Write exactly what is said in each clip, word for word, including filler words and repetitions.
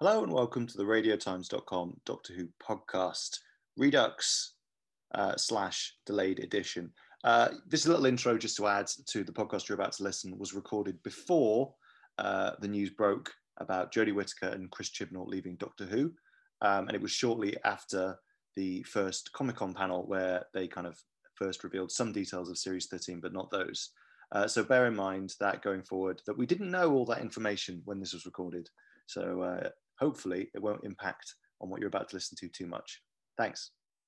Hello and welcome to the radio times dot com Doctor Who podcast, Redux uh, slash delayed edition. Uh, this little intro just to add to the podcast you're about to listen was recorded before uh, the news broke about Jodie Whittaker and Chris Chibnall leaving Doctor Who. Um, and it was shortly after the first Comic-Con panel where they kind of first revealed some details of Series thirteen, but not those. Uh, so bear in mind that going forward, that we didn't know all that information when this was recorded. So uh, hopefully it won't impact on what you're about to listen to too much. Thanks.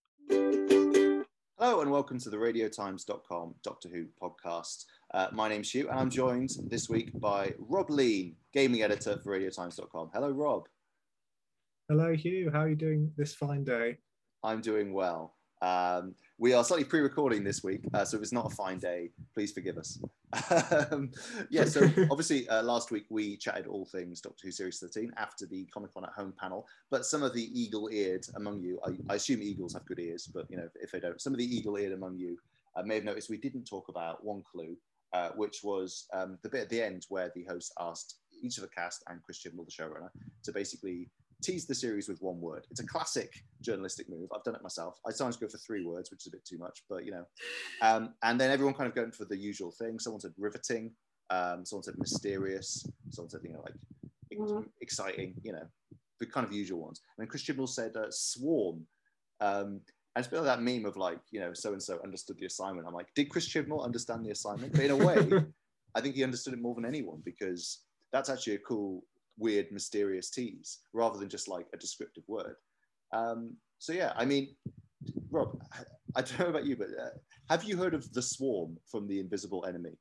Hello and welcome to the radio times dot com Doctor Who podcast. Uh, my name's Hugh and I'm joined this week by Rob Lean, gaming editor for radio times dot com. Hello, Rob. Hello, Hugh. How are you doing this fine day? I'm doing well. Um, we are slightly pre-recording this week, uh, so if it's not a fine day, please forgive us. um, yeah, so obviously uh, last week we chatted all things Doctor Who Series thirteen after the Comic-Con at Home panel, but some of the eagle-eared among you, I, I assume eagles have good ears, but you know, if they don't, some of the eagle-eared among you uh, may have noticed we didn't talk about one clue, uh, which was um, the bit at the end where the host asked each of the cast and Chris Chibnall, the showrunner, to basically tease the series with one word. It's a classic journalistic move. I've done it myself. I sometimes go for three words, which is a bit too much, but you know. Um, and then everyone kind of going for the usual thing. Someone said riveting. Um, someone said mysterious. Someone said, you know, like mm-hmm. exciting. You know, the kind of usual ones. And then Chris Chibnall said uh, swarm. Um, and it's a bit like that meme of like, you know, so and so understood the assignment. I'm like, did Chris Chibnall understand the assignment? But in a way, I think he understood it more than anyone because that's actually a cool, weird, mysterious tease rather than just like a descriptive word. Um, so yeah, I mean, Rob, I don't know about you, but uh, have you heard of the Swarm from The Invisible Enemy?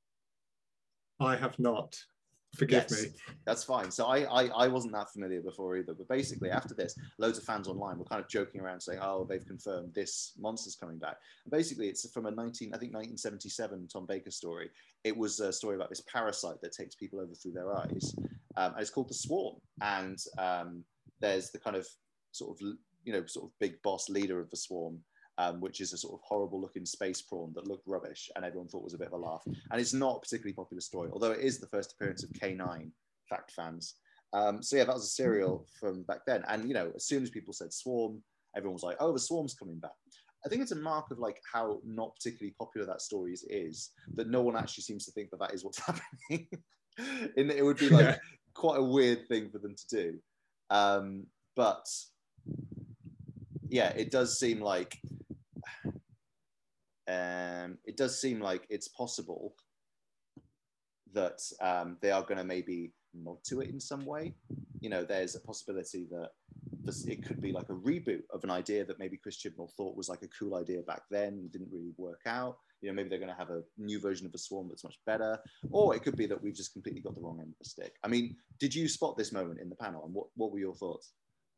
I have not. Forgive yes, me. That's fine. So I, I I wasn't that familiar before either, but basically after this, loads of fans online were kind of joking around saying, oh, they've confirmed this monster's coming back. And basically it's from a nineteen, I think nineteen seventy-seven Tom Baker story. It was a story about this parasite that takes people over through their eyes. Um, and it's called the Swarm. And um, there's the kind of sort of, you know, sort of big boss leader of the Swarm, Um, which is a sort of horrible looking space prawn that looked rubbish and everyone thought was a bit of a laugh. And it's not a particularly popular story, although it is the first appearance of K nine, fact fans. Um, so yeah, that was a serial from back then. And, you know, as soon as people said Swarm, everyone was like, oh, the Swarm's coming back. I think it's a mark of like how not particularly popular that story is, that no one actually seems to think that that is what's happening. In that it would be like yeah. quite a weird thing for them to do. Um, but yeah, it does seem like Um, it does seem like it's possible that um, they are going to maybe nod to it in some way. You know, there's a possibility that this, it could be like a reboot of an idea that maybe Chris Chibnall thought was like a cool idea back then, didn't really work out. You know, maybe they're going to have a new version of the Swarm that's much better. Or it could be that we've just completely got the wrong end of the stick. I mean, did you spot this moment in the panel? And what, what were your thoughts?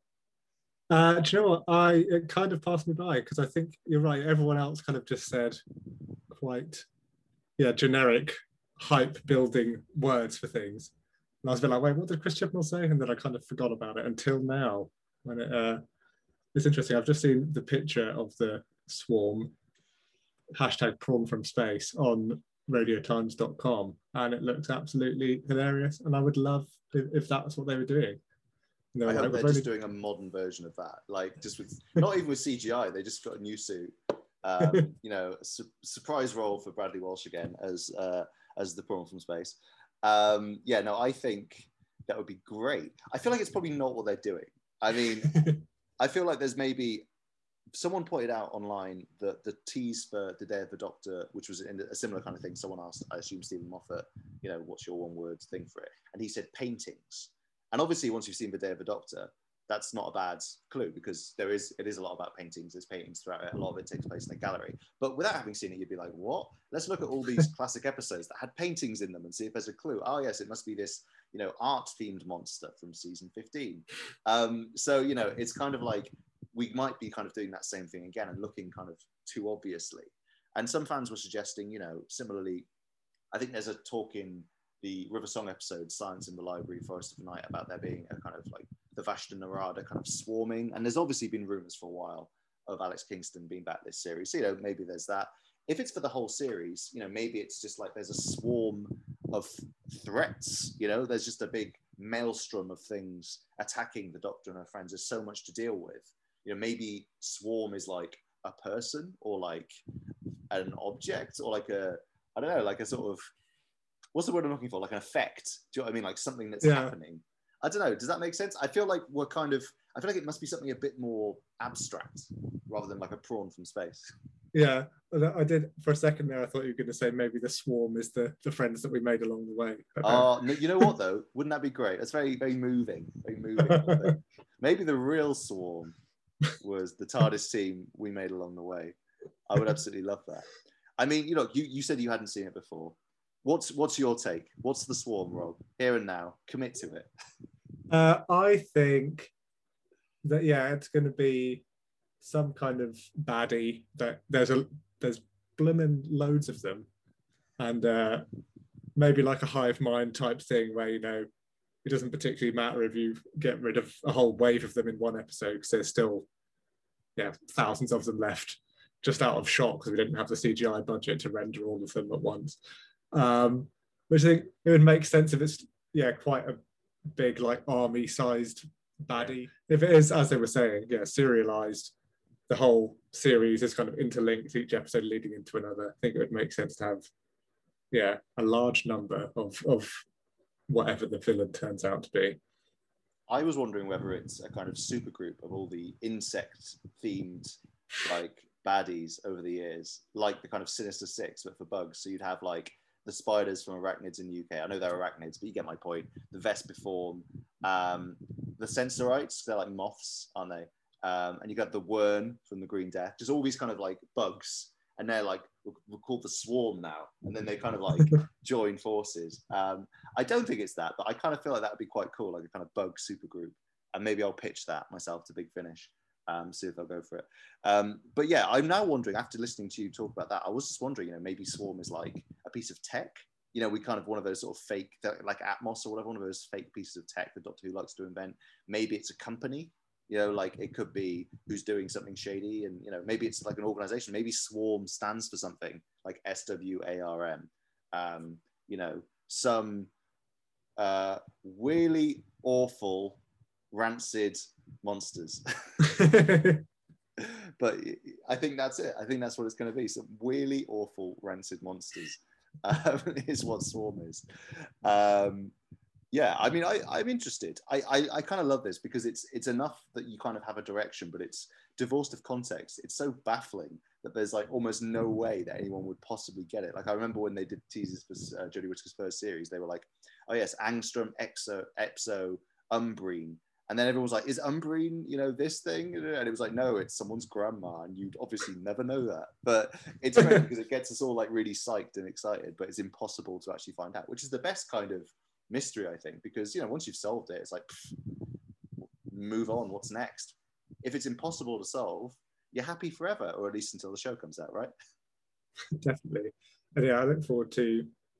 Uh, do you know what? I it kind of passed me by because I think you're right. Everyone else kind of just said quite, yeah, generic hype building words for things. And I was a bit like, wait, what did Chris Chibnall say? And then I kind of forgot about it until now. When it, uh, it's interesting. I've just seen the picture of the Swarm, hashtag prawn from space, on radio times dot com, and it looks absolutely hilarious. And I would love if, if that's what they were doing. No, I hope like, they're just only... doing a modern version of that, like just with not even with C G I. They just got a new suit. Um, you know, a su- surprise role for Bradley Walsh again as uh, as the prawn from space. Um, yeah, no, I think that would be great. I feel like it's probably not what they're doing. I mean, I feel like there's maybe someone pointed out online that the tease for the Day of the Doctor, which was in a similar kind of thing. Someone asked, I assume Stephen Moffat, you know, what's your one word thing for it? And he said paintings. And obviously, once you've seen The Day of the Doctor, that's not a bad clue because there is it is a lot about paintings. There's paintings throughout it. A lot of it takes place in a gallery. But without having seen it, you'd be like, what? Let's look at all these classic episodes that had paintings in them and see if there's a clue. Oh, yes, it must be this, you know, art-themed monster from season fifteen. Um, so, you know, it's kind of like we might be kind of doing that same thing again and looking kind of too obviously. And some fans were suggesting, you know, similarly, I think there's a talk in the River Song episode, Science in the Library, Forest of the Night, about there being a kind of like the Vashta Narada kind of swarming. And there's obviously been rumors for a while of Alex Kingston being back this series. So, you know, maybe there's that. If it's for the whole series, you know, maybe it's just like there's a swarm of threats, you know, there's just a big maelstrom of things attacking the Doctor and her friends. There's so much to deal with. You know, maybe Swarm is like a person or like an object or like a, I don't know, like a sort of, what's the word I'm looking for? Like an effect. Do you know what I mean? Like something that's yeah. happening. I don't know. Does that make sense? I feel like we're kind of, I feel like it must be something a bit more abstract rather than like a prawn from space. Yeah, I did for a second there. I thought you were going to say maybe the Swarm is the, the friends that we made along the way. Oh, no, you know what though? Wouldn't that be great? That's very, very moving. Very moving. Maybe the real Swarm was the TARDIS team we made along the way. I would absolutely love that. I mean, you know, you, you said you hadn't seen it before. What's what's your take? What's the Swarm, Rob? Here and now, commit to it. Uh, I think that yeah, it's going to be some kind of baddie. That there's a there's blooming loads of them, and uh, maybe like a hive mind type thing where you know it doesn't particularly matter if you get rid of a whole wave of them in one episode because there's still yeah thousands of them left, just out of shock because we didn't have the C G I budget to render all of them at once. Um, which I think it would make sense if it's yeah quite a big like army-sized baddie. If it is, as they were saying, yeah, serialized, the whole series is kind of interlinked, each episode leading into another. I think it would make sense to have yeah a large number of of whatever the villain turns out to be. I was wondering whether it's a kind of super group of all the insect-themed like baddies over the years, like the kind of Sinister Six, but for bugs. So you'd have like the spiders from Arachnids in the U K. I know they're arachnids, but you get my point. The Vespiform, um, the Sensorites, they're like moths, aren't they? Um, and you got the Wern from the Green Death. Just all these kind of like bugs, and they're like we're, we're called the Swarm now, and then they kind of like join forces. Um, I don't think it's that, but I kind of feel like that would be quite cool, like a kind of bug supergroup. And maybe I'll pitch that myself to Big Finish. Um, see if they'll go for it. Um, but yeah, I'm now wondering, after listening to you talk about that, I was just wondering, you know, maybe Swarm is like a piece of tech. You know, we kind of one of those sort of fake, like Atmos or whatever, one of those fake pieces of tech that Doctor Who likes to invent. Maybe it's a company, you know, like it could be who's doing something shady, and, you know, maybe it's like an organization. Maybe Swarm stands for something like S W A R M. Um, you know, some uh, really awful, rancid monsters. But I think that's it. I think that's what it's going to be. Some really awful, rancid monsters um, is what Swarm is. Um, yeah, I mean, I, I'm interested. I, I, I kind of love this because it's it's enough that you kind of have a direction, but it's divorced of context. It's so baffling that there's like almost no way that anyone would possibly get it. Like I remember when they did teasers for uh, Jodie Whittaker's first series, they were like, oh yes, Angstrom, Exo, Epso, Umbrine. And then everyone was like, is Umbrine, you know, this thing? And it was like, no, it's someone's grandma. And you'd obviously never know that. But it's great because it gets us all like really psyched and excited, but it's impossible to actually find out, which is the best kind of mystery, I think, because, you know, once you've solved it, it's like, pff, move on, what's next? If it's impossible to solve, you're happy forever, or at least until the show comes out, right? Definitely. And yeah, I look forward to,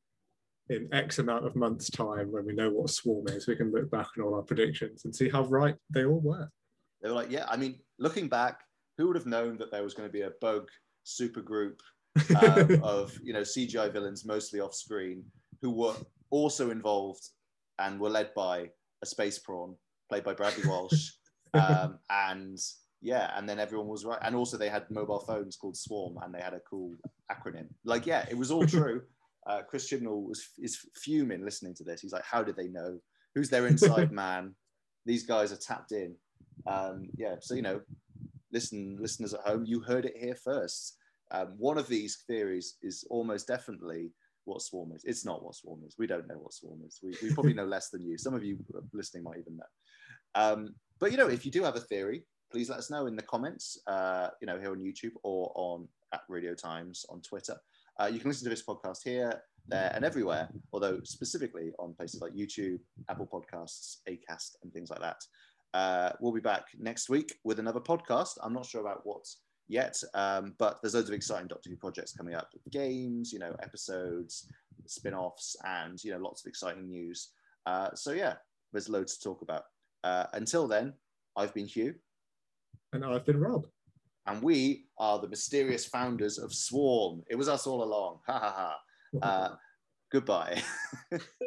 in X amount of months' time, when we know what Swarm is, we can look back on all our predictions and see how right they all were. They were like, yeah, I mean, looking back, who would have known that there was going to be a bug supergroup um, of, you know, C G I villains, mostly off screen, who were also involved and were led by a space prawn played by Bradley Walsh. um, and yeah, and then everyone was right. And also they had mobile phones called Swarm, and they had a cool acronym. Like, yeah, it was all true. Uh, Chris Chibnall was is fuming listening to this. He's like, how did they know? Who's their inside man? These guys are tapped in. Um, yeah, so, you know, listen, listeners at home, you heard it here first. Um, one of these theories is almost definitely what Swarm is. It's not what Swarm is. We don't know what Swarm is. We, we probably know less than you. Some of you listening might even know. Um, but, you know, if you do have a theory, please let us know in the comments, uh, you know, here on YouTube or on at Radio Times on Twitter. Uh, you can listen to this podcast here, there, and everywhere, although specifically on places like YouTube, Apple Podcasts, Acast, and things like that. Uh, we'll be back next week with another podcast. I'm not sure about what yet, um, but there's loads of exciting Doctor Who projects coming up. Games, you know, episodes, spin-offs, and, you know, lots of exciting news. Uh, so, yeah, there's loads to talk about. Uh, until then, I've been Hugh. And I've been Rob. And we are the mysterious founders of Swarm. It was us all along. Ha ha ha. Uh, goodbye.